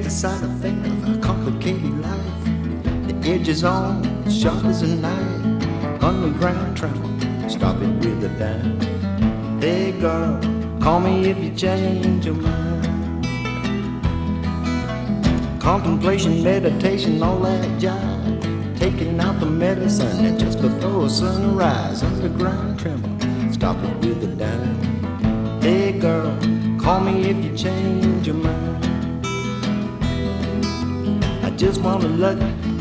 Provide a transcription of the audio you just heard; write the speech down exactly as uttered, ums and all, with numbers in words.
the side effect of a complicated life. The edge is on, sharp as a knife. Underground tremble, stop it with a dime. Hey girl, call me if you change your mind. Contemplation, meditation, all that jive. Taking out the medicine and just before sunrise. Underground tremble, stop it with a dime. Hey girl, call me if you change your mind. I just wanna let